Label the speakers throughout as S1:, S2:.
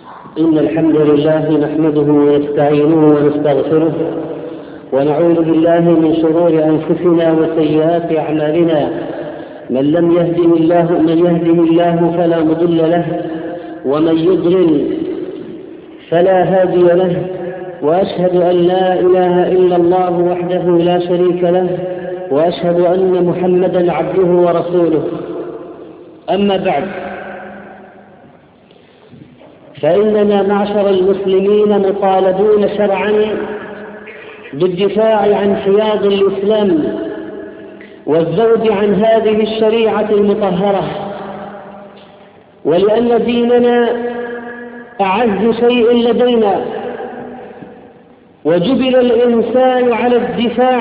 S1: إن الحمد لله نحمده ونستعينه ونستغفره ونعوذ بالله من شرور أنفسنا وسيئات أعمالنا. من يهده الله فلا مضل له، ومن يضلل فلا هادي له، وأشهد أن لا إله إلا الله وحده لا شريك له، وأشهد أن محمدا عبده ورسوله. أما بعد، فإننا معشر المسلمين مطالبون شرعا بالدفاع عن حياض الإسلام والزود عن هذه الشريعة المطهرة، ولأن ديننا أعز شيء لدينا، وجبل الإنسان على الدفاع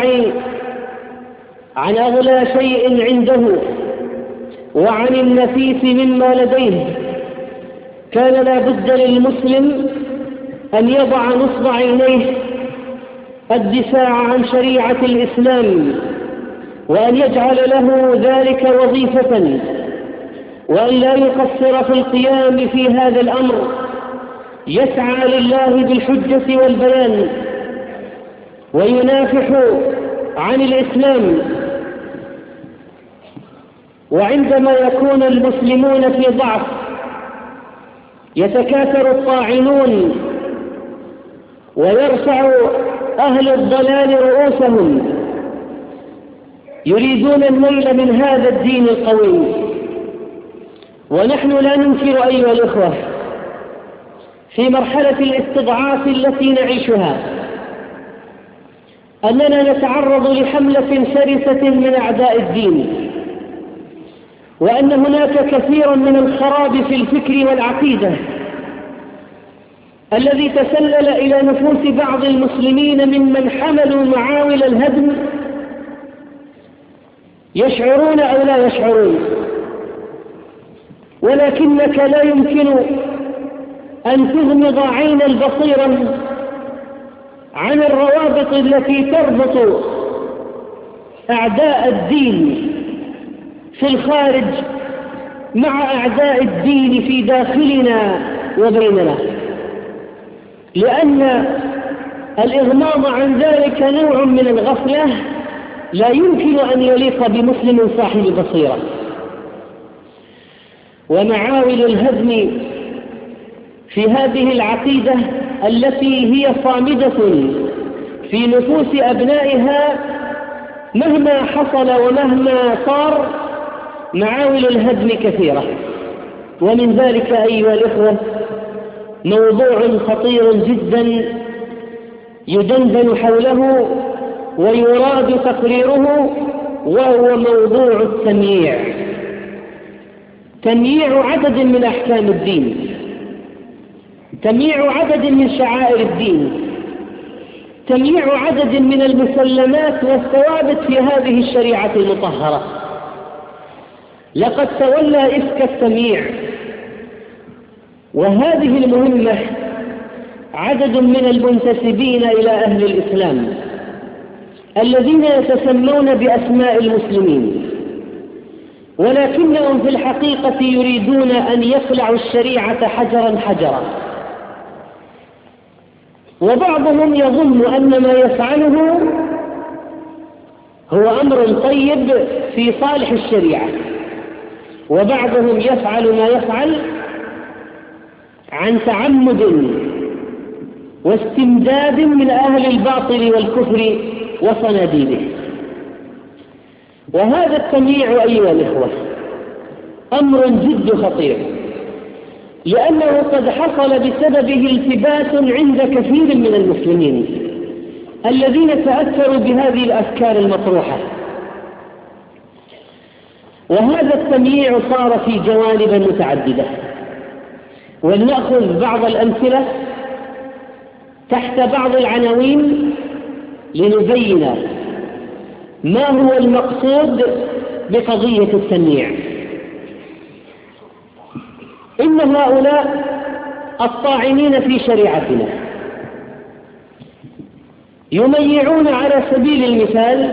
S1: عن أغلى شيء عنده وعن النفيس مما لديه. كان لا بد للمسلم أن يضع نصب عينيه الدفاع عن شريعة الإسلام، وأن يجعل له ذلك وظيفة، وأن لا يقصر في القيام في هذا الأمر، يسعى لله بالحجة والبيان وينافح عن الإسلام. وعندما يكون المسلمون في ضعف يتكاثر الطاعنون ويرفع أهل الضلال رؤوسهم يريدون النيل من هذا الدين القوي. ونحن لا ننكر أيها الإخوة في مرحلة الاستضعاف التي نعيشها أننا نتعرض لحملة شرسة من أعداء الدين، وأن هناك كثيرا من الخراب في الفكر والعقيدة الذي تسلل إلى نفوس بعض المسلمين ممن حملوا معاول الهدم، يشعرون أو لا يشعرون. ولكنك لا يمكن أن تغمض عين البصيرة عن الروابط التي تربط أعداء الدين في الخارج مع أعداء الدين في داخلنا وبيننا، لأن الإغماض عن ذلك نوع من الغفلة لا يمكن أن يليق بمسلم صاحب بصيرة. ومعاول الهدم في هذه العقيدة التي هي صامدة في نفوس أبنائها مهما حصل ومهما صار، معاول الهدم كثيرة. ومن ذلك أيها الإخوة موضوع خطير جدا يدندن حوله ويراد تقريره، وهو موضوع التمييع. تمييع عدد من أحكام الدين، تمييع عدد من شعائر الدين، تمييع عدد من المسلمات والثوابت في هذه الشريعة المطهرة. لقد تولى إفك التمييع وهذه المهمة عدد من المنتسبين إلى أهل الإسلام الذين يتسمون بأسماء المسلمين، ولكنهم في الحقيقة يريدون أن يخلعوا الشريعة حجرا حجرا. وبعضهم يظن أن ما يفعله هو أمر طيب في صالح الشريعة، وبعضهم يفعل ما يفعل عن تعمد واستمداد من أهل الباطل والكفر وصناديده. وهذا التمييع أيها الإخوة أمر جد خطير، لأنه قد حصل بسببه التباس عند كثير من المسلمين الذين تأثروا بهذه الأفكار المطروحة. وهذا التمييع صار في جوانب متعددة، ولنأخذ بعض الأمثلة تحت بعض العناوين لنبين ما هو المقصود بقضية التمييع. إن هؤلاء الطاعنين في شريعتنا يميعون على سبيل المثال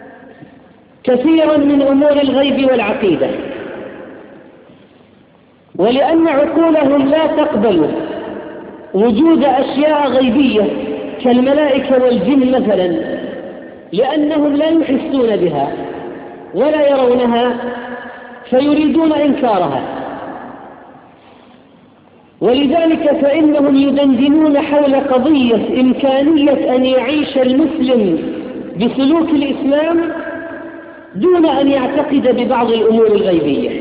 S1: كثيرا من أمور الغيب والعقيدة، ولأن عقولهم لا تقبل وجود أشياء غيبية كالملائكة والجن مثلا، لأنهم لا يحسون بها ولا يرونها فيريدون إنكارها. ولذلك فإنهم يدندنون حول قضية إمكانية أن يعيش المسلم بسلوك الإسلام دون أن يعتقد ببعض الأمور الغيبية،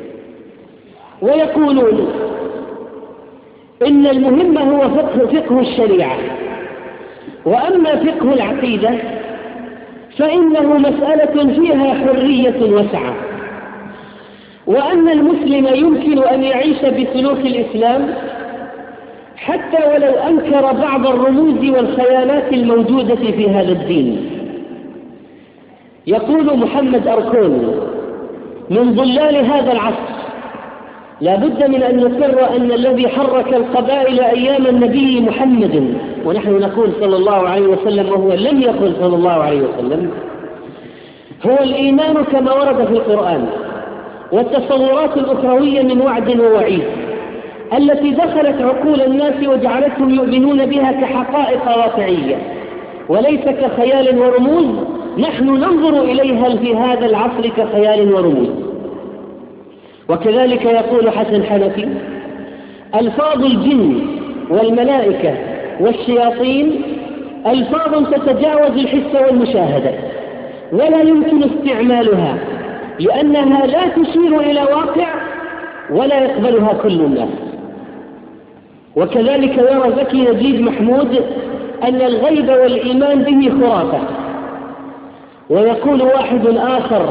S1: ويقولون إن المهم هو فقه الشريعة، وأما فقه العقيدة فإنه مسألة فيها حرية وسعة، وأن المسلم يمكن أن يعيش بسلوك الإسلام حتى ولو أنكر بعض الرموز والخيالات الموجودة في هذا الدين. يقول محمد أركون من ظلال هذا العصر: لا بد من أن نقر أن الذي حرك القبائل أيام النبي محمد، ونحن نقول صلى الله عليه وسلم وهو لم يقل صلى الله عليه وسلم، هو الإيمان كما ورد في القرآن، والتصورات الأخروية من وعد ووعيد التي دخلت عقول الناس وجعلتهم يؤمنون بها كحقائق واقعية وليس كخيال ورموز نحن ننظر إليها في هذا العصر كخيال ورموز. وكذلك يقول حسن حنفي: ألفاظ الجن والملائكة والشياطين ألفاظ تتجاوز الحس والمشاهدة، ولا يمكن استعمالها لأنها لا تشير إلى واقع ولا يقبلها كل الناس. وكذلك يرى زكي نجيب محمود أن الغيب والإيمان به خرافة. ويقول واحد آخر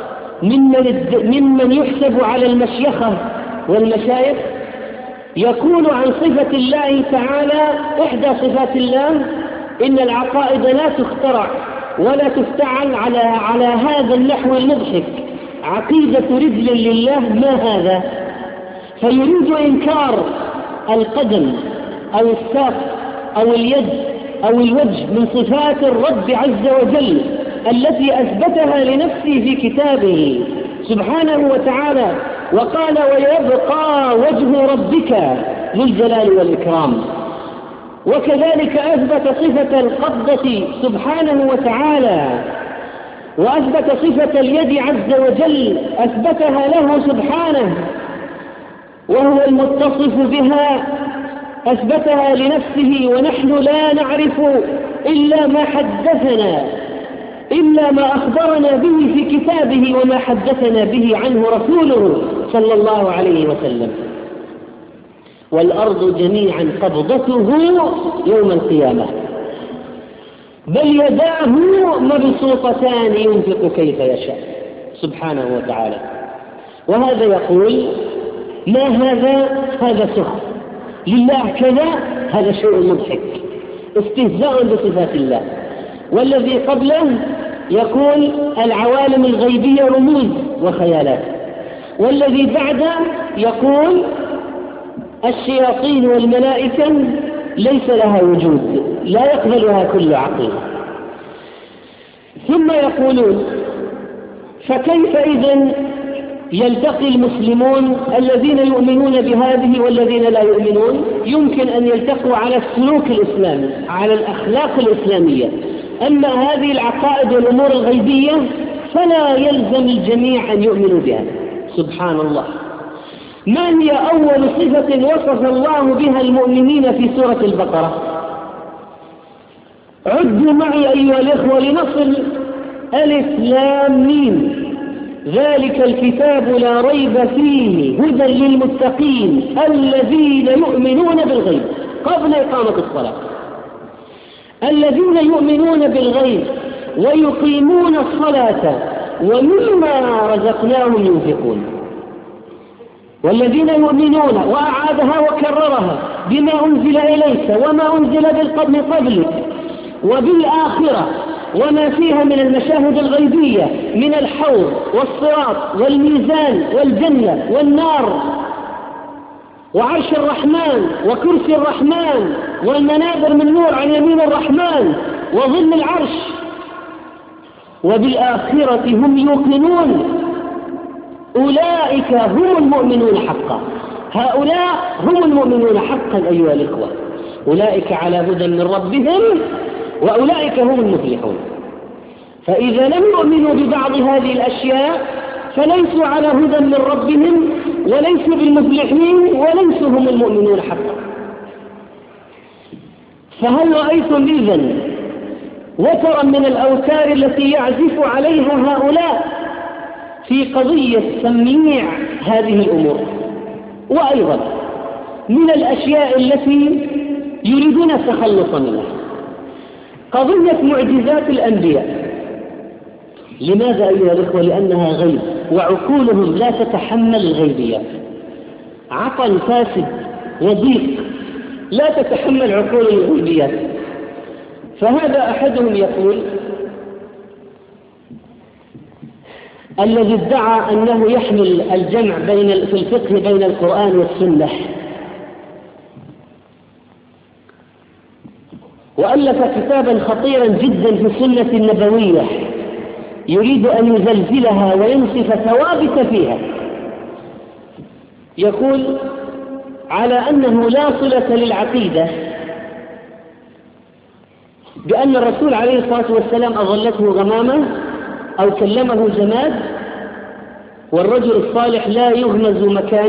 S1: ممن يحسب على المشيخة والمشايخ، يقول عن صفة الله تعالى إحدى صفات الله: إن العقائد لا تخترع ولا تفتعل على هذا النحو المضحك، عقيدة رجل لله ما هذا. فيريد إنكار القدم أو الساق أو اليد أو الوجه من صفات الرب عز وجل التي أثبتها لنفسه في كتابه سبحانه وتعالى، وقال: ويبقى وجه ربك ذو الجلال والإكرام. وكذلك أثبت صفة القبضة سبحانه وتعالى، وأثبت صفة اليد عز وجل أثبتها له سبحانه، وهو المتصف بها أثبتها لنفسه، ونحن لا نعرف إلا ما حدثنا، إلا ما أخبرنا به في كتابه وما حدثنا به عنه رسوله صلى الله عليه وسلم. والأرض جميعا قبضته يوم القيامة، بل يداه مبسوطتان ينفق كيف يشاء سبحانه وتعالى. وهذا يقول: ما هذا سخر لله كذا، هذا شيء مضحك، استهزاء بصفات الله. والذي قبله يقول: العوالم الغيبية رموز وخيالات. والذي بعده يقول: الشياطين والملائكة ليس لها وجود، لا يقبلها كل عقل. ثم يقولون: فكيف إذن يلتقي المسلمون الذين يؤمنون بهذه والذين لا يؤمنون؟ يمكن أن يلتقوا على السلوك الإسلامي، على الأخلاق الإسلامية. أما هذه العقائد والأمور الغيبية فلا يلزم الجميع أن يؤمنوا بها. سبحان الله. ما هي أول صفة وصف الله بها المؤمنين في سورة البقرة؟ عدوا معي أيها الإخوة لنصل: ألف لام ميم، ذلك الكتاب لا ريب فيه هدى للمتقين الذين يؤمنون بالغيب قبل إقامة الصلاة. الذين يؤمنون بالغيب ويقيمون الصلاة ومما رزقناهم ينفقون. والذين يؤمنون، وأعادها وكررها، بما أنزل إليك وما أنزل من قبلك وبالآخرة وما فيها من المشاهد الغيبية من الحوض والصراط والميزان والجنة والنار وعرش الرحمن وكرسي الرحمن والمنابر من نور عن يمين الرحمن وظل العرش، وبالآخرة هم يوقنون، أولئك هم المؤمنون حقا. هؤلاء هم المؤمنون حقا أيها الإخوة، أولئك على هدى من ربهم وأولئك هم المفلحون. فإذا لم يؤمنوا ببعض هذه الأشياء فليسوا على هدى من ربهم وليسوا بالمفلحين وليسوا هم المؤمنون حقا. فهل رأيتم إذن وترا من الأوتار التي يعزف عليها هؤلاء في قضية تمييع هذه الأمور؟ وأيضا من الأشياء التي يريدون التخلص منها قضية معجزات الأنبياء. لماذا أيها الأخوة؟ لأنها غيب وعقولهم لا تتحمل الغيبيات، عقل فاسد وضيق لا تتحمل عقول الغيبيات. فهذا أحدهم يقول الذي ادعى أنه يحمل الجمع في الفقه بين القرآن والسنة، وألف كتابا خطيرا جدا في السنة النبوية يريد أن يزلزلها وينصف ثوابت فيها. يقول على أنه لا صلة للعقيدة بأن الرسول عليه الصلاة والسلام أظلته غمامة أو كلمه جماد، والرجل الصالح لا يغمز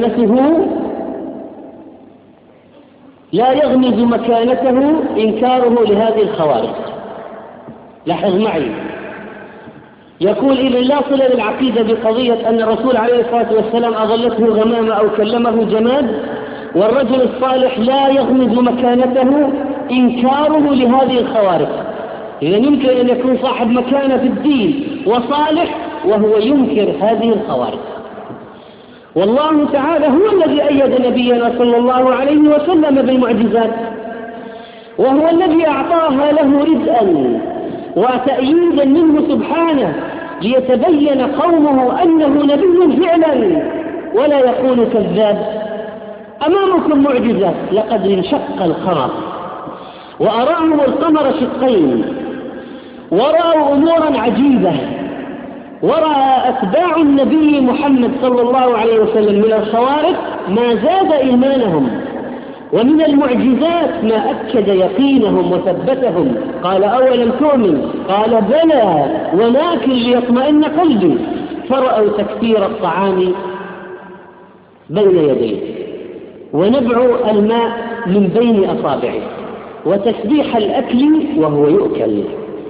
S1: مكانته إنكاره لهذه الخوارج. لاحظ معي، يقول إذن لا صلة للعقيدة بقضية أن الرسول عليه الصلاة والسلام أظلته غمامة أو كلمه جماد، والرجل الصالح لا يغمز مكانته إنكاره لهذه الخوارج. إذن يمكن أن يكون صاحب مكانة في الدين وصالح وهو ينكر هذه الخوارج. والله تعالى هو الذي أيد نبينا صلى الله عليه وسلم بالمعجزات، وهو الذي أعطاها له رزقا وتأييدا منه سبحانه ليتبين قومه أنه نبي فعلا ولا يكون كذاب. أمامكم معجزات، لقد انشق القمر وأراهم القمر شقين، ورأوا أمورا عجيبة، ورأى أتباع النبي محمد صلى الله عليه وسلم من الخوارق ما زاد إيمانهم، ومن المعجزات ما أكد يقينهم وثبتهم. قال أولم تؤمن؟ قال بلى ولكن ليطمئن قلبي. فرأوا تكثير الطعام بين يديه، ونبع الماء من بين أصابعه، وتسبيح الأكل وهو يؤكل،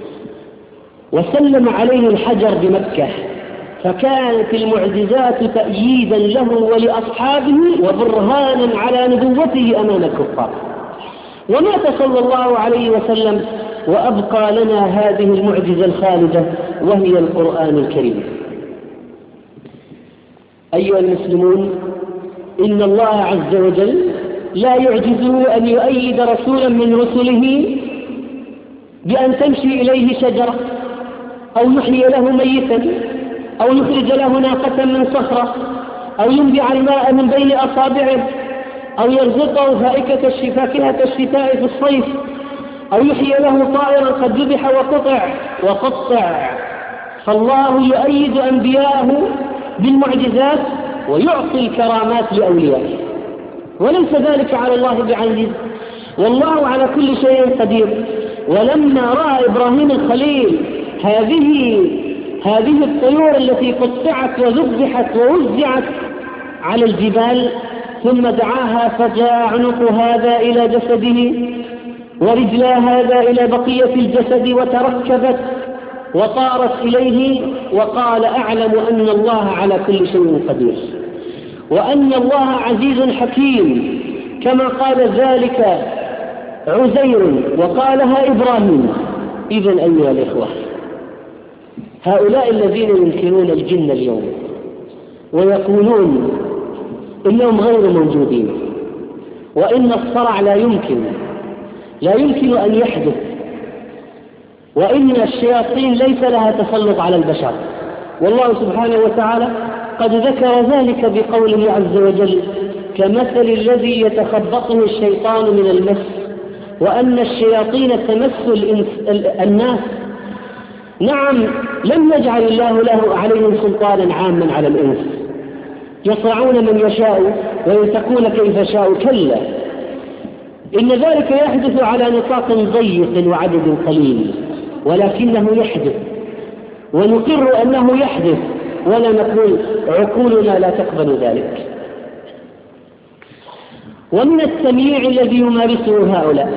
S1: وسلم عليه الحجر بمكة. فكانت المعجزات تأييدا له ولأصحابه وبرهانا على نبوته أمام الكفار. ومات صلى الله عليه وسلم وأبقى لنا هذه المعجزة الخالدة وهي القرآن الكريم. أيها المسلمون، إن الله عز وجل لا يعجزه أن يؤيد رسولا من رسله بأن تمشي إليه شجرة، أو يحيي له ميتا، أو يخرج له ناقة من صخرة، أو ينبع الماء من بين أصابعه، أو يرزقه فاكهة الشتاء في الصيف، أو يحيي له طائرا قد ذبح وقطع. فالله يؤيد أنبياءه بالمعجزات ويعطي الكرامات لأوليائه، وليس ذلك على الله بعزيز، والله على كل شيء قدير. ولما رأى إبراهيم الخليل هذه الطيور التي قطعت وذبحت ووزعت على الجبال، ثم دعاها فجاء عنق هذا إلى جسده ورجلا هذا إلى بقية الجسد وتركبت وطارت إليه، وقال أعلم أن الله على كل شيء قدير وأن الله عزيز حكيم، كما قال ذلك عزير وقالها إبراهيم. إذن أيها الإخوة، هؤلاء الذين ينكرون الجن اليوم ويقولون إنهم غير موجودين، وإن الصرع لا يمكن أن يحدث، وإن الشياطين ليس لها تسلط على البشر، والله سبحانه وتعالى قد ذكر ذلك بقوله عز وجل: كمثل الذي يتخبطه الشيطان من المس، وأن الشياطين تمس الناس. نعم، لم يجعل الله له عليهم سلطانا عاما على الإنس، يصرعون من يشاء وينتقون كيف شاء. كلا، إن ذلك يحدث على نطاق ضيق وعدد قليل، ولكنه يحدث، ونقر أنه يحدث، ولا نقول عقولنا لا تقبل ذلك. ومن التمييع الذي يمارسه هؤلاء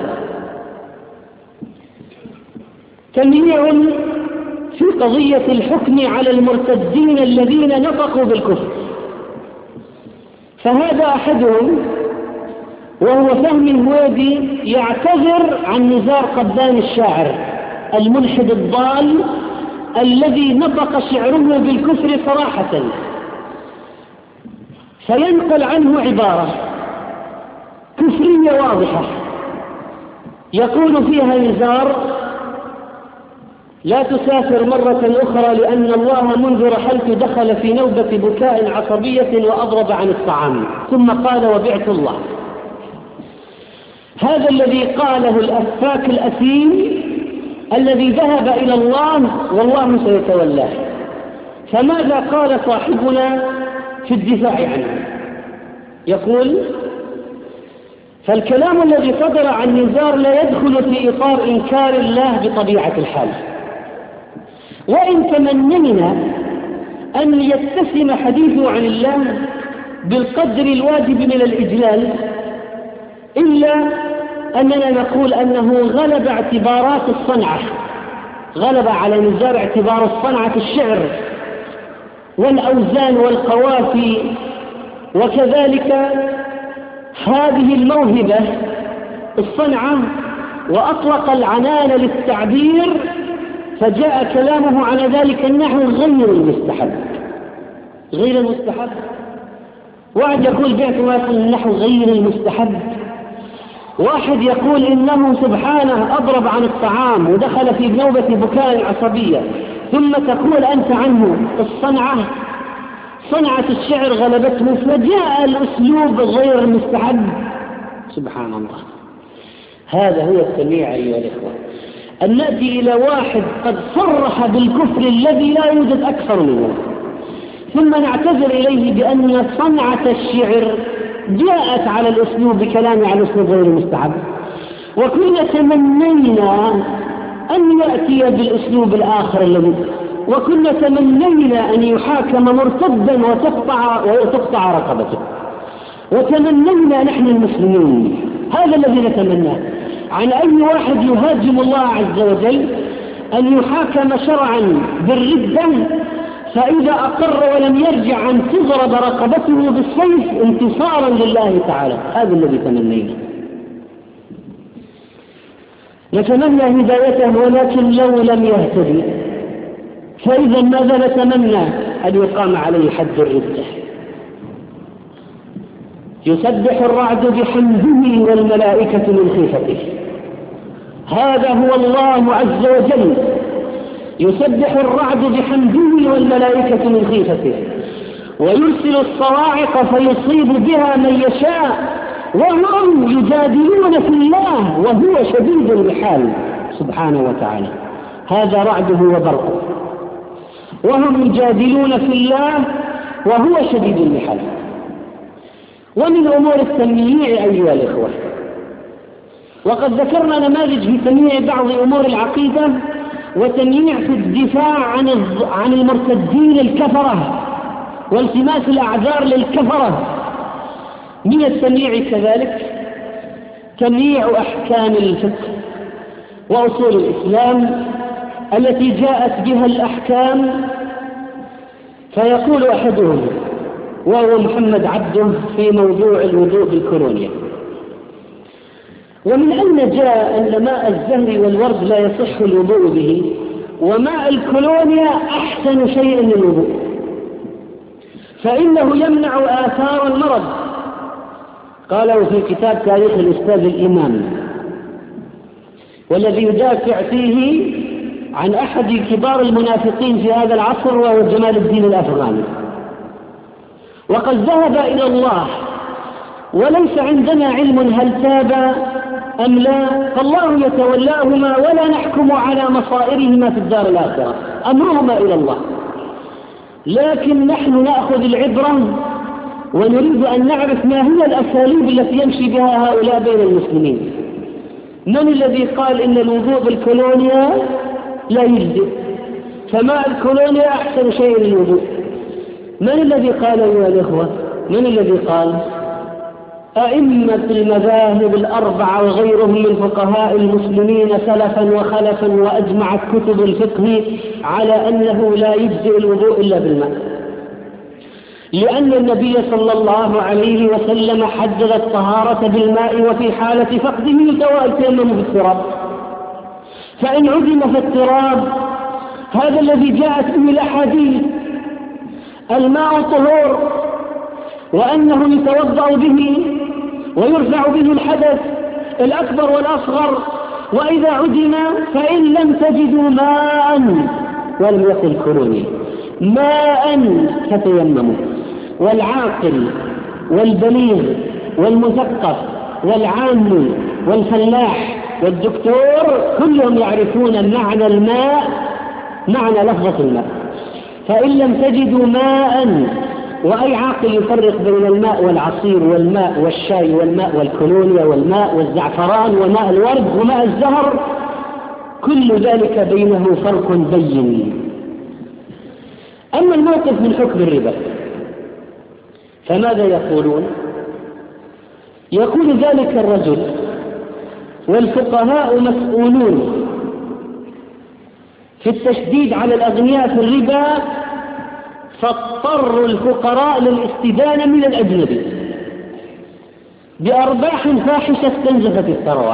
S1: تمييع في قضية الحكم على المرتدين الذين نطقوا بالكفر. فهذا أحدهم وهو فهمي الهويدي يعتذر عن نزار قبان الشاعر الملحد الضال الذي نطق شعره بالكفر صراحة، فينقل عنه عبارة كفرية واضحة يقول فيها نزار: لا تسافر مرة أخرى لأن الله منذ رحلت دخل في نوبة بكاء عصبية وأضرب عن الطعام، ثم قال: وبعت الله. هذا الذي قاله الأفاك الأثيم الذي ذهب إلى الله والله سيتولاه. فماذا قال صاحبنا في الدفاع عنه؟ يقول: فالكلام الذي صدر عن نزار لا يدخل في إطار إنكار الله بطبيعة الحال، وإن تمنينا أن يتسم حديثه عن الله بالقدر الواجب من الإجلال، إلا أننا نقول أنه غلب اعتبارات الصنعة، غلب على نزار اعتبار الصنعة الشعر والأوزان والقوافي، وكذلك هذه الموهبة الصنعة، وأطلق العنان للتعبير، فجاء كلامه على ذلك النحو غير المستحب. غير المستحب، واحد يقول بعت واصل النحو غير المستحب، واحد يقول إنه سبحانه أضرب عن الطعام ودخل في نوبة بكاء عصبية، ثم تقول أنت عنه الصنعة، صنعة الشعر غلبته، فجاء الأسلوب غير المستحب. سبحان الله. هذا هو التمييع أيها الإخوة، أن نأتي إلى واحد قد صرح بالكفر الذي لا يوجد أكثر منه، ثم نعتذر إليه بأن صنعة الشعر جاءت على الأسلوب بكلام على الأسلوب غير المستحب، وكنا تمنينا أن يأتي بالأسلوب الآخر الذي، وكنا تمنينا أن يحاكم مرتدا وتقطع رقبته، وتمنينا نحن المسلمين هذا الذي نتمناه عن أي واحد يهاجم الله عز وجل أن يحاكم شرعا بالردة، فإذا أقر ولم يرجع عن تضرب رقبته بالسيف انتصارا لله تعالى. هذا الذي تمنينا، نتمنى هدايته، ولكن لو لم يهتدي فإذا ماذا نتمنى؟ أن يقام عليه حد الردة. يسبح الرعد بحمده والملائكة من خيفته، هذا هو الله عز وجل، يسبح الرعد بحمده والملائكة من خيفته، ويرسل الصواعق فيصيب بها من يشاء، وهم يجادلون في الله وهو شديد المحال سبحانه وتعالى. هذا رعده وبرقه، وهم يجادلون في الله وهو شديد المحال. ومن أمور التمييع أيها الإخوة، وقد ذكرنا نماذج في تمييع بعض أمور العقيدة وتمييع في الدفاع عن المرتدين الكفرة والتماس الأعذار للكفرة. من التمييع كذلك تمييع أحكام الفقه وأصول الإسلام التي جاءت بها الأحكام، فيقول أحدهم وهو محمد عبده في موضوع الوضوء بالكولونيا: ومن أين جاء أن ماء الزهر والورد لا يصح الوضوء به، وماء الكولونيا أحسن شيء للوضوء، فإنه يمنع آثار المرض؟ قاله في كتاب تاريخ الأستاذ الإمام، والذي يدافع فيه عن أحد كبار المنافقين في هذا العصر وهو جمال الدين الأفغاني. وقد ذهب إلى الله وليس عندنا علم هل تاب أم لا، فالله يتولاهما ولا نحكم على مصائرهما في الدار الآخرة، أمرهما إلى الله. لكن نحن نأخذ العبرة ونريد أن نعرف ما هي الأساليب التي يمشي بها هؤلاء بين المسلمين. من الذي قال إن الوضوء بالكولونيا لا يجزئ، فماء الكولونيا أحسن شيء للوضوء؟ من الذي قال أيها الإخوة؟ من الذي قال؟ أئمة المذاهب الأربعة وغيرهم من فقهاء المسلمين سلفا وخلفا، وأجمعت كتب الفقه على أنه لا يجزئ الوضوء إلا بالماء، لأن النبي صلى الله عليه وسلم حدد الطهارة بالماء، وفي حالة فقده يتيمم بالتراب. فإن عدم في التراب هذا الذي جاءت به الأحاديث الماء طهور، وأنه يتوضأ به ويرفع به الحدث الأكبر والأصغر، وإذا عدم فإن لم تجدوا ماء، ولم يقل كلوني، ماء فتيمموا. والعاقل والبليغ والمثقف والعام والفلاح والدكتور كلهم يعرفون معنى الماء، معنى لفظة الماء. فإن لم تجدوا ماء، وأي عاقل يفرق بين الماء والعصير والماء والشاي والماء والكولونيا والماء والزعفران وماء الورد وماء الزهر، كل ذلك بينه فرق بين. أما الموقف من حكم الربا فماذا يقولون؟ يقول ذلك الرجل والفقهاء مسؤولون في التشديد على الأغنياء في الربا، فاضطروا الفقراء للاستدانة من الأجنبي بأرباح فاحشة استنزفت الثروات.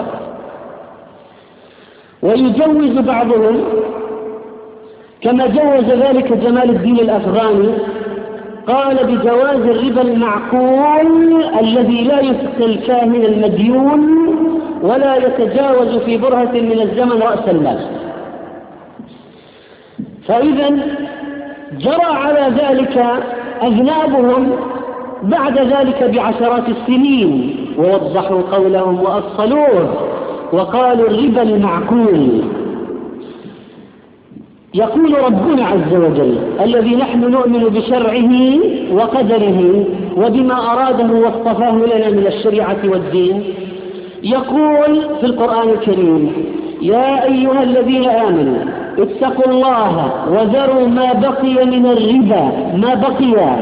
S1: ويجوز بعضهم كما جوز ذلك جمال الدين الأفغاني، قال بجواز الربا المعقول الذي لا يسقي الكاهن المديون ولا يتجاوز في برهة من الزمن رأس المال. فإذا جرى على ذلك أذنابهم بعد ذلك بعشرات السنين، ووضحوا قولهم وأصلوه وقالوا الربا المعقول. يقول ربنا عز وجل الذي نحن نؤمن بشرعه وقدره وبما أراده واصطفاه لنا من الشريعة والدين، يقول في القرآن الكريم: يا أيها الذين آمنوا اتقوا الله وذروا ما بقي من الربا، ما بقي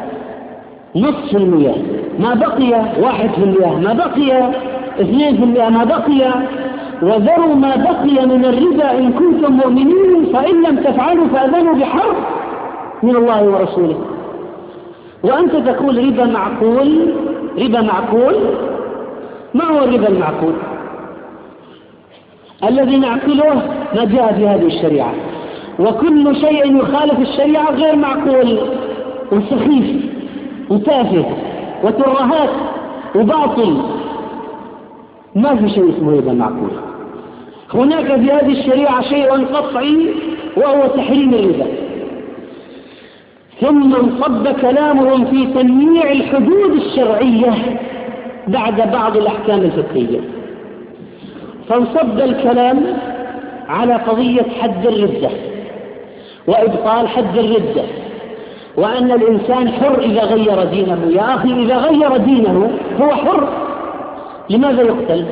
S1: 0.5%، ما بقي 1%، ما بقي 2%، ما بقي، وذروا ما بقي من الربا إن كنتم مؤمنين، فإن لم تفعلوا فأذنوا بحرب من الله ورسوله. وأنت تقول ربا معقول، ربا معقول. ما هو الربا المعقول؟ الذي نعقله ما جاء في هذه الشريعة، وكل شيء يخالف الشريعة غير معقول وسخيف وتافه وترهات وباطل. ما في شيء اسمه ربا معقول. هناك في هذه الشريعة شيء قطعي وهو تحريم الربا، ثم انصب كلامهم في تنويع الحدود الشرعية بعد بعض الأحكام الفقهية. فانصب الكلام على قضية حد الردة وإبطال حد الردة، وأن الإنسان حر إذا غير دينه. يا أخي إذا غير دينه هو حر، لماذا يقتل؟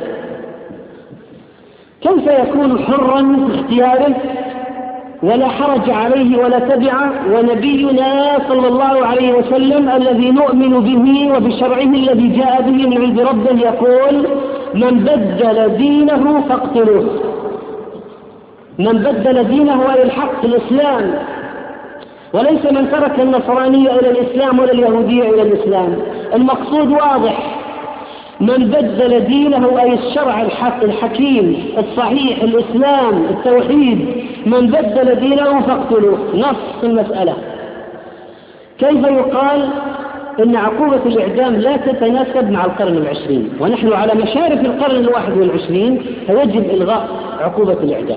S1: كيف يكون حرا في اختياره ولا حرج عليه ولا تبع؟ ونبينا صلى الله عليه وسلم الذي نؤمن به وبشرعه الذي جاء به من عند ربه يقول: من بدل دينه فاقتلوه. من بدل دينه إلى الحق الإسلام، وليس من ترك النصرانية إلى الإسلام ولا اليهودية إلى الإسلام. المقصود واضح: من بدل دينه أي الشرع الحق الحكيم الصحيح الإسلام التوحيد، من بدل دينه فاقتلوه. نص المسألة. كيف يقال إن عقوبة الإعدام لا تتناسب مع القرن العشرين ونحن على مشارف القرن 21، فيجب إلغاء عقوبة الإعدام؟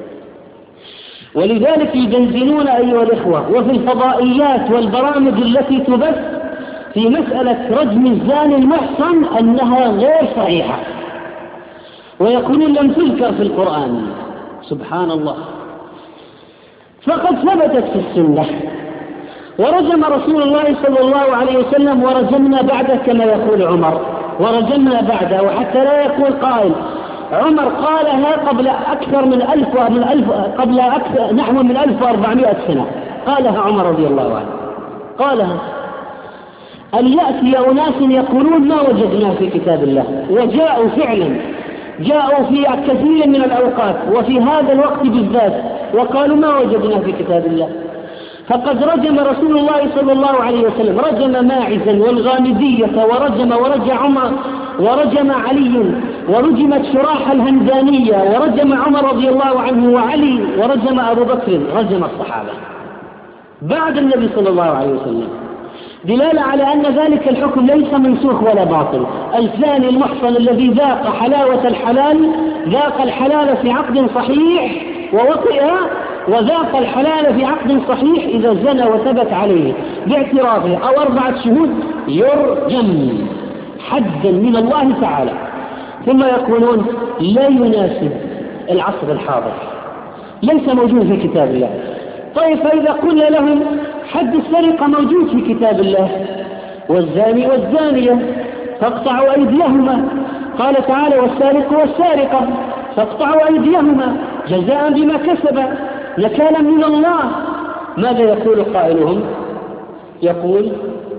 S1: ولذلك يجنزنون أيها الإخوة وفي الفضائيات والبرامج التي تبث في مسألة رجم الزاني المحصن أنها غير صحيحة، ويقولون لم تذكر في القرآن. سبحان الله. فقد ثبتت في السنة ورجم رسول الله صلى الله عليه وسلم ورجمنا بعده كما يقول عمر، ورجمنا بعده، وحتى لا يقول قائل عمر قالها قبل أكثر من قبل نحو من 1400 سنة، قالها عمر رضي الله عنه، قالها. أن يأتي أناس يقولون ما وجدنا في كتاب الله، وجاءوا فعلا، جاءوا في كثير من الأوقات وفي هذا الوقت بالذات وقالوا ما وجدنا في كتاب الله. فقد رجم رسول الله صلى الله عليه وسلم، رجم ماعزا والغامدية، ورجم علي، ورجمت شراح الهمدانية، ورجم عمر رضي الله عنه وعلي، ورجم أبو بكر، رجم الصحابة بعد النبي صلى الله عليه وسلم، دلالة على أن ذلك الحكم ليس منسوخ ولا باطل. الثاني المحصن الذي ذاق حلاوة الحلال، ذاق الحلال في عقد صحيح ووطئ، وذاق الحلال في عقد صحيح إذا زنى وثبت عليه باعترافه أو 4 شهود يرجم حدا من الله تعالى. ثم يقولون لا يناسب العصر الحاضر، ليس موجود في كتاب الله. طيب فإذا قلنا لهم حد السرقة موجود في كتاب الله، والزاني والزانية فاقطعوا أيديهما، قال تعالى والسارق والسارقة فاقطعوا أيديهما جزاء بما كسبا نكالا من الله. ماذا يقول قائلهم؟ يقول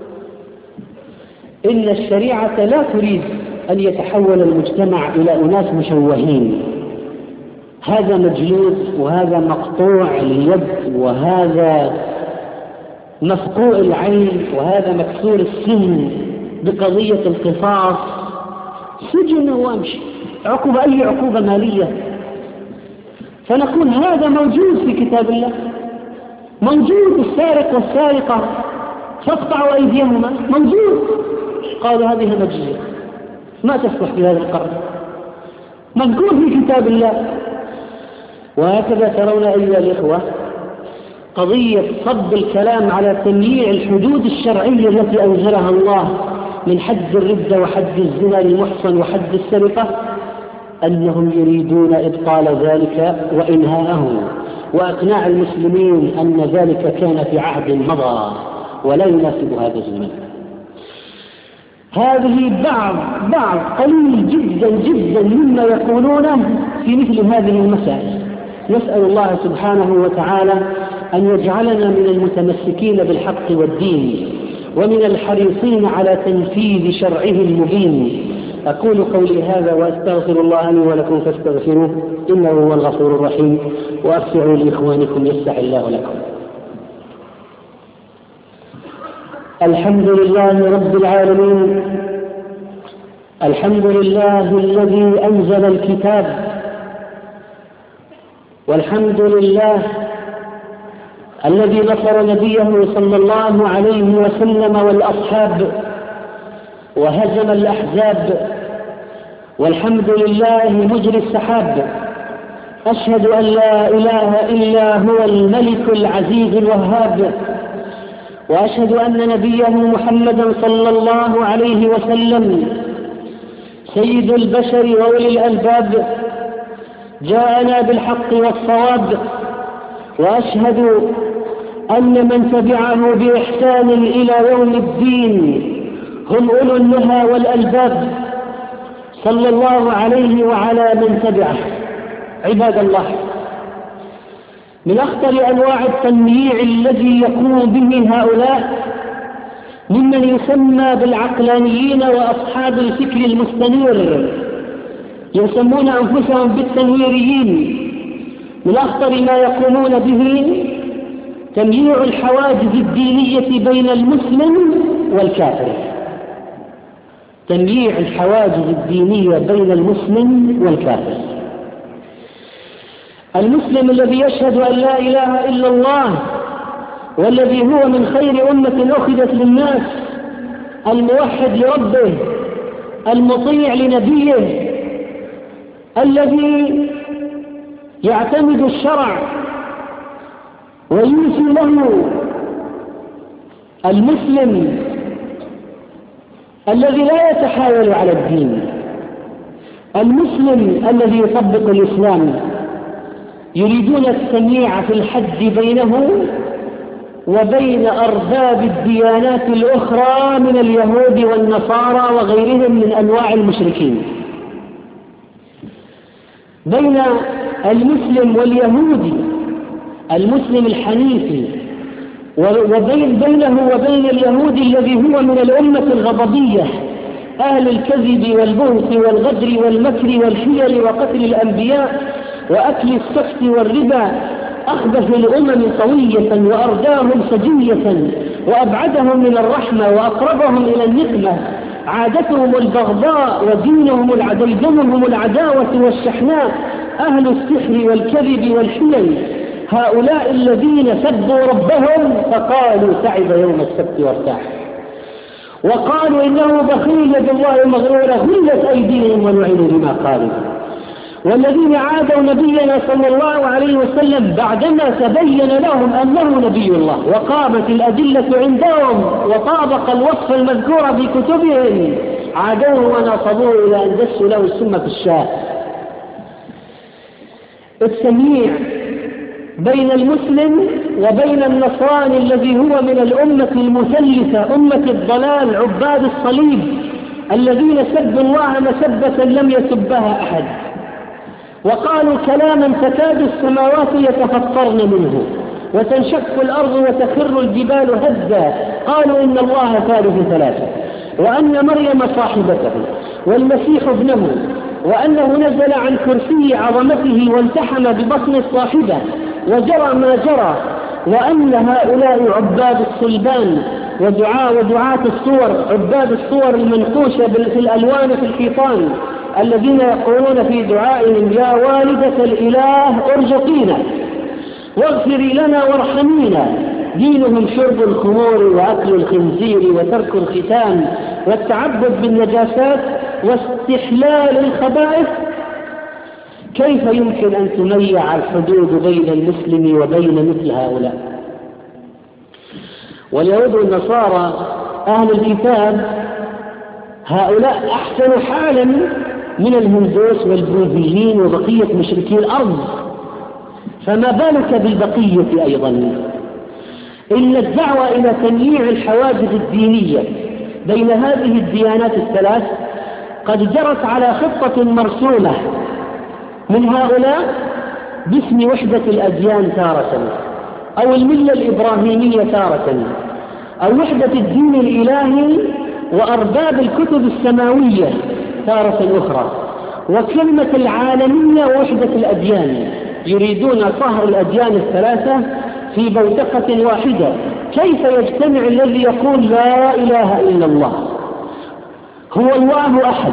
S1: إن الشريعة لا تريد أن يتحول المجتمع إلى أناس مشوهين، هذا مجلود وهذا مقطوع اليد وهذا مفقوع العين وهذا مكسور السن بقضية القصاص، سجن وامشي، عقوبة أي عقوبة مالية. فنقول هذا موجود في كتاب الله، موجود السارق والسارقة فاقطعوا أيديهما، موجود. قالوا هذه مجزية ما تصلح في هذا القرن، مذكور في كتاب الله. وهكذا ترون أيها الإخوة قضية صب الكلام على تمييع الحدود الشرعية التي أنزلها الله من حد الردة وحد الزنا للمحصن وحد السرقة، أنهم يريدون إبطال ذلك وإنهاءه وإقناع المسلمين أن ذلك كان في عهد مضى ولا يناسب هذا الزمن. هذه بعض قليل جدا جدا مما يقولونه في مثل هذه المسائل. نسأل الله سبحانه وتعالى أن يجعلنا من المتمسكين بالحق والدين ومن الحريصين على تنفيذ شرعه المبين. أقول قولي هذا وأستغفر الله لي ولكم فاستغفروه إنه هو الغفور الرحيم، وأغفروا لإخوانكم يفتح الله لكم. الحمد لله رب العالمين، الحمد لله الذي أنزل الكتاب، والحمد لله الذي نصر نبيه صلى الله عليه وسلم والأصحاب وهزم الأحزاب، والحمد لله مجري السحاب. أشهد أن لا إله إلا هو الملك العزيز الوهاب، وأشهد أن نبيه محمدا صلى الله عليه وسلم سيد البشر وأولي الألباب جاءنا بالحق والصواب. وأشهد أن من تبعه بإحسان إلى يوم الدين هم أولو النهى والألباب، صلى الله عليه وعلى من تبعه. عباد الله، من أخطر أنواع التمييع الذي يقوم به هؤلاء ممن يسمى بالعقلانيين وأصحاب الفكر المستنير، يسمون أنفسهم بالتنويريين، من أخطر ما يقومون به تمييع الحواجز الدينية بين المسلم والكافر، تمييع الحواجز الدينية بين المسلم والكافر. المسلم الذي يشهد أن لا إله إلا الله والذي هو من خير أمة أخذت للناس، الموحد لربه المطيع لنبيه الذي يعتمد الشرع ويوفي له، المسلم الذي لا يتحايل على الدين، المسلم الذي يطبق الإسلام، يريدون التمييع في الحد بينه وبين أرباب الديانات الأخرى من اليهود والنصارى وغيرهم من أنواع المشركين، بين المسلم واليهودي، المسلم الحنيفي، بينه وبين اليهودي الذي هو من الأمة الغضبية، أهل الكذب والبهت والغدر والمكر والحيل وقتل الأنبياء وأكل السحت والربا. أخبث الأمم طوية وأرداهم سجية وأبعدهم من الرحمة وأقربهم إلى النقمة. عادتهم البغضاء ودينهم دمهم العداوة والشحناء، أهل السحر والكذب والحيل. هؤلاء الذين سبوا ربهم فقالوا تعب يوم السبت وارتاح، وقالوا إنه بخيل يد الله مغرورة، غلت أيديهم ولعنوا بما قالوا. والذين عادوا نبينا صلى الله عليه وسلم بعدما تبين لهم أنه نبي الله وقامت الأدلة عندهم وطابق الوصف المذكور في كتبهم، عادوه ونصبوه إلى أن دسوا له السم في الشاه. التمييع بين المسلم وبين النصراني الذي هو من الأمة المثلثة، أمة الضلال، عباد الصليب، الذين سبوا الله مسبة لم يسبها أحد، وقالوا كلاما تكاد السماوات يتفطرن منه وتنشق الأرض وتخر الجبال هدا. قالوا إن الله ثالث ثلاثة، وأن مريم صاحبته والمسيح ابنه، وأنه نزل عن كرسي عظمته والتحم ببطن الصاحبة وجرى ما جرى، وأن هؤلاء عباد الصلبان ودعاة الصور، عباد الصور المنقوشة في الألوان في الحيطان، الذين يقولون في دعائهم يا والدة الإله ارزقينا واغفري لنا وارحمينا. دينهم شرب الخمور وأكل الخنزير وترك الختان والتعبد بالنجاسات واستحلال الخبائث. كيف يمكن أن تميع الحدود بين المسلم وبين مثل هؤلاء؟ واليهود والنصارى أهل الكتاب هؤلاء أحسن حالا من الهندوس والبوذيين وبقية مشركي الأرض، فما بالك بالبقية أيضا؟ إن الدعوة إلى تمييع الحواجز الدينية بين هذه الديانات الثلاث قد جرت على خطة مرسومة من هؤلاء باسم وحدة الأديان تارة، أو الملة الإبراهيمية تارة، أو وحدة الدين الإلهي وأرباب الكتب السماوية تارة أخرى، وكلمة العالمية ووحدة الأديان. يريدون طهر الأديان الثلاثة في بوتقة واحدة. كيف يجتمع الذي يقول لا إله إلا الله، هو الله أحد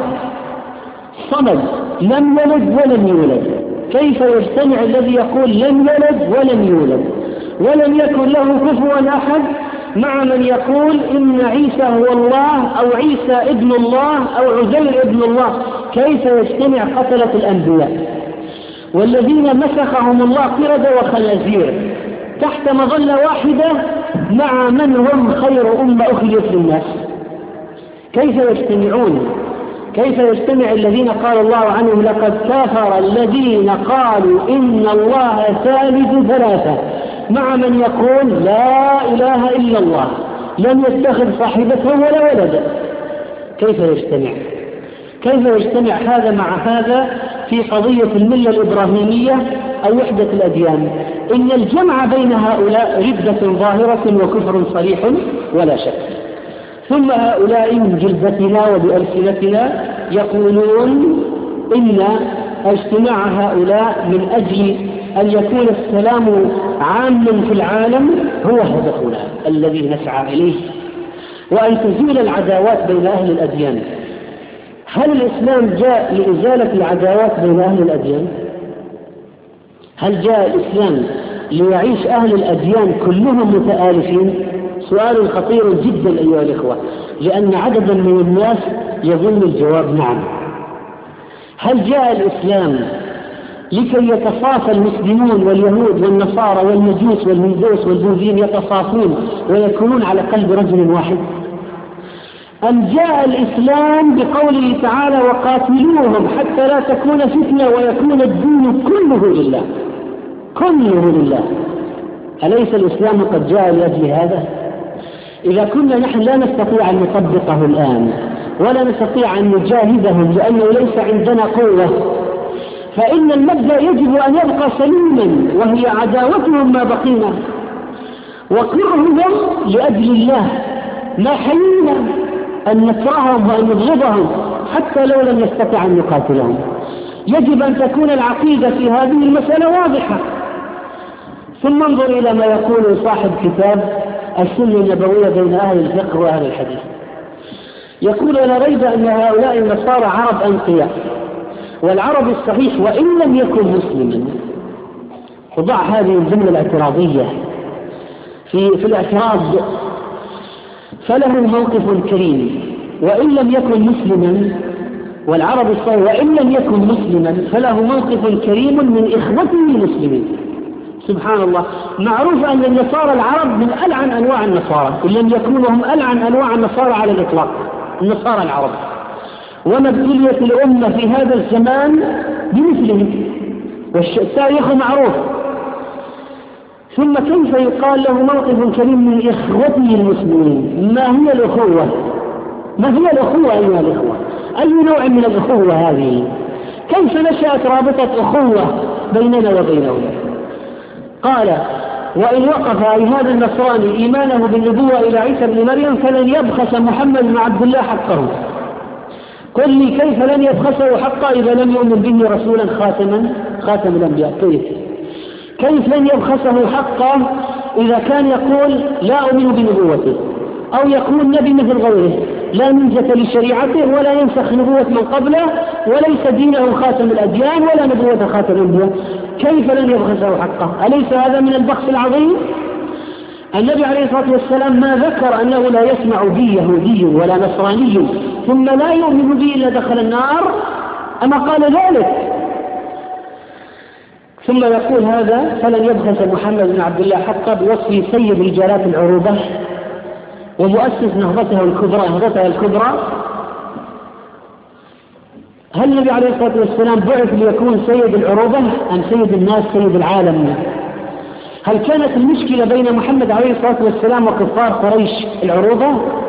S1: صمد لم يلد ولم يولد، كيف يجتمع الذي يقول لم يلد ولم يولد ولم يكن له كفوا أحد مع من يقول إن عيسى هو الله أو عيسى ابن الله أو عزير ابن الله؟ كيف يجتمع قتلة الأنبياء والذين مسخهم الله قردة وخنازير تحت مظلة واحدة مع من هم خير أمة أخرجت للناس؟ كيف يجتمعون؟ كيف يجتمع الذين قال الله عنهم لقد كفر الذين قالوا إن الله ثالث ثلاثة مع من يقول لا إله إلا الله لم يتخذ صاحبته ولا ولدا؟ كيف يجتمع؟ كيف يجتمع هذا مع هذا في قضية الملة الإبراهيمية أو وحدة الأديان؟ إن الجمع بين هؤلاء ردة ظاهرة وكفر صريح ولا شك. ثم هؤلاء من جلدتنا وبألسنتنا يقولون إن اجتماع هؤلاء من أجل أن يكون السلام عاما في العالم هو هدفنا الذي نسعى إليه، وأن تزول العداوات بين أهل الأديان. هل الإسلام جاء لإزالة العداوات بين أهل الأديان؟ هل جاء الإسلام ليعيش أهل الأديان كلهم متآلفين؟ سؤال خطير جدا أيها الإخوة، لأن عددا من الناس يظن الجواب نعم. هل جاء الإسلام لكي يتصافى المسلمون واليهود والنصارى والمجوس والهندوس والبوذيين يتصافون ويكونون على قلب رجل واحد؟ أم جاء الإسلام بقوله تعالى وقاتلوهم حتى لا تكون فتنة ويكون الدين كله لله؟ كله لله. أليس الإسلام قد جاء لأجل هذا؟ إذا كنا نحن لا نستطيع أن نطبقه الآن ولا نستطيع أن نجاهدهم لأنه ليس عندنا قوة، فإن المبدأ يجب أن يبقى سليما، وهي عداوتهم ما بقينا وكرههم لأجل الله، ما حيينا أن نكرههم وأن نبغضهم حتى لو لم نستطع أن نقاتلهم. يجب أن تكون العقيدة في هذه المسألة واضحة. ثم انظر إلى ما يقول صاحب كتاب السنة النبوية بين أهل الفقه وأهل الحديث. يقول: لا ريب أن هؤلاء النصارى عرب أنقياء، والعرب الصحيح وإن لم يكن مسلما. وضع هذه الجملة الاعتراضية في الاعتراض، فله موقف كريم وإن لم يكن مسلما، والعرب الصحيح وإن لم يكن مسلما فله موقف كريم من إخوته المسلمين. سبحان الله، معروف أن النصارى العرب من ألعن أنواع النصارى، إن لم يكونوا هم ألعن أنواع النصارى على الإطلاق، النصارى العرب، وما ابتليت الأمة في هذا الزمان بمثلهم، والتاريخ معروف. ثم كيف يقال له موقف كريم من إخوته المسلمين؟ ما هي الأخوة؟ ما هي الأخوة أيها الإخوة؟ أي نوع من الأخوة هذه؟ كيف نشأت رابطة أخوة بيننا وبينهم؟ قال: وإن وقف أي هذا النصراني إيمانه بالنبوة إلى عيسى بن مريم فلن يبخس محمد بن عبد الله حقه. قل لي كيف لن يبخسه حقه إذا لم يؤمن به رسولا خاتم الأنبياء؟ كيف لن يبخسه حقه إذا كان يقول لا أؤمن بنبوته، أو يكون نبي مثل غيره لا منجة لشريعته ولا ينسخ نبوة من قبله وليس دينه خاتم الأديان ولا نبوة خاتم الأنبياء؟ كيف لن يبخسه حقه؟ أليس هذا من البخس العظيم؟ النبي عليه الصلاة والسلام ما ذكر أنه لا يسمع بي يهودي ولا نصراني ثم لا يؤمن بي إلا دخل النار، أما قال ذلك؟ ثم يقول هذا: فلن يبخس محمد بن عبد الله حقه بوصفه سيد رجالات العروبة ومؤسس نهضتها الكبرى. هل النبي عليه الصلاة والسلام بعث ليكون سيد العروبة أم سيد الناس سيد العالم؟ هل كانت المشكلة بين محمد عليه الصلاة والسلام وكفار قريش العروبة؟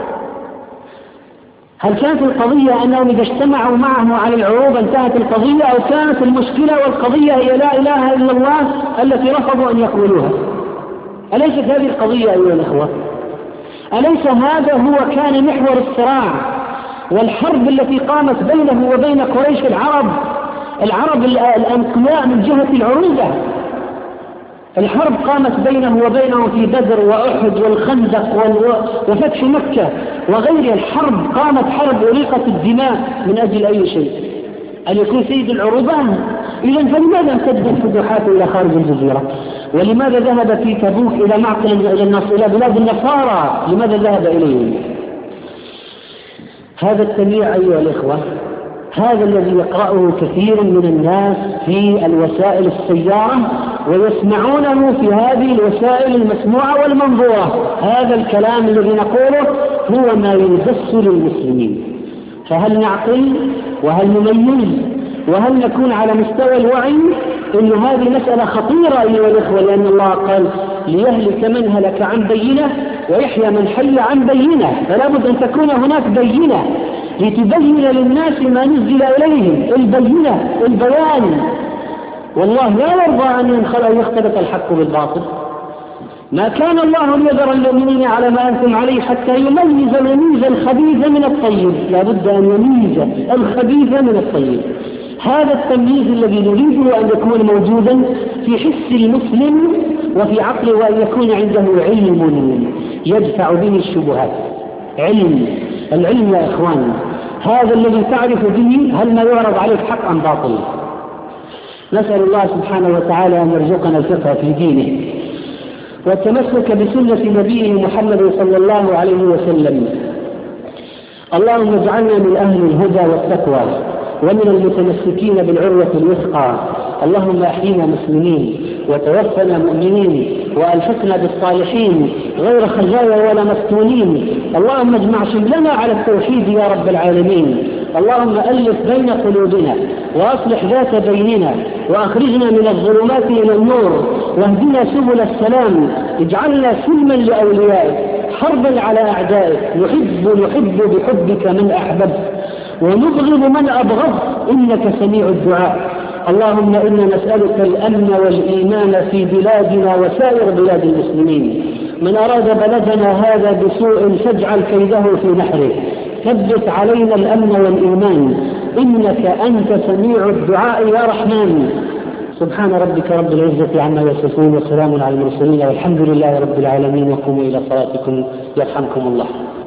S1: هل كانت القضية أنهم إذا اجتمعوا معه على العروبة انتهت القضية، أو كانت المشكلة والقضية هي لا إله إلا الله التي رفضوا أن يقولوها؟ أليست هذه القضية أيها الأخوة؟ أليس هذا هو كان محور الصراع والحرب التي قامت بينه وبين قريش العرب الأنقياء من جهة العروبة؟ الحرب قامت بينه وبينهم في بدر وأحد والخندق وفتح مكة وغيرها. الحرب قامت حرب أريقت الدماء من أجل أي شيء؟ أن يكون سيد العروبة؟ إذن فلماذا امتدت الفتوحات إلى خارج الجزيرة؟ ولماذا ذهب في تبوك إلى معقل إلى بلاد النصارى؟ لماذا ذهب إليهم؟ هذا التمييع أيها الإخوة، هذا الذي يقرأه كثير من الناس في الوسائل السيارة ويسمعونه في هذه الوسائل المسموعة والمنظورة. هذا الكلام الذي نقوله هو ما يدس للمسلمين. فهل نعقل وهل نميز وهل نكون على مستوى الوعي إن هذه مسألة خطيرة أيها الإخوة؟ لأن الله قال: ليهلك من هلك عن بينة ويحيى من حي عن بينة. فلا بد أن تكون هناك بينة لتبين للناس ما نزل إليهم، البينة البيان. والله لا يرضى أن يختلط الحق بالباطل. ما كان الله ليذر المؤمنين على ما أنتم عليه حتى يميز الخبيث من الطيب. لا بد أن يميز الخبيث من الطيب. هذا التمييز الذي نريده أن يكون موجودا في حس المسلم وفي عقله، وأن يكون عنده علم يدفع به الشبهات. العلم يا إخوان، هذا الذي تعرف به هل ما يعرض عليك حق أم باطل. نسأل الله سبحانه وتعالى أن يرزقنا الفقه في دينه والتمسك بسنة نبيه محمد صلى الله عليه وسلم. اللهم اجعلنا من أهل الهدى والتقوى ومن المتمسكين بالعروة الوثقى. اللهم احينا مسلمين وتوفنا مؤمنين وألحقنا بالصالحين غير خزايا ولا مفتونين. اللهم اجمع شملنا على التوحيد يا رب العالمين. اللهم ألف بين قلوبنا وأصلح ذات بيننا وأخرجنا من الظلمات إلى النور واهدنا سبل السلام. اجعلنا سلما لأوليائك حربا على أعدائك. نحب بحبك من أحببت ونبغض من أبغضت إنك سميع الدعاء. اللهم إنا نسألك الأمن والإيمان في بلادنا وسائر بلاد المسلمين. من أراد بلدنا هذا بسوء فاجعل كيده في نحره. ثبت علينا الأمن والإيمان إنك أنت سميع الدعاء يا رحمن. سبحان ربك رب العزة عما يصفون وسلام على المرسلين والحمد لله رب العالمين. وقوموا إلى صلاتكم يرحمكم الله.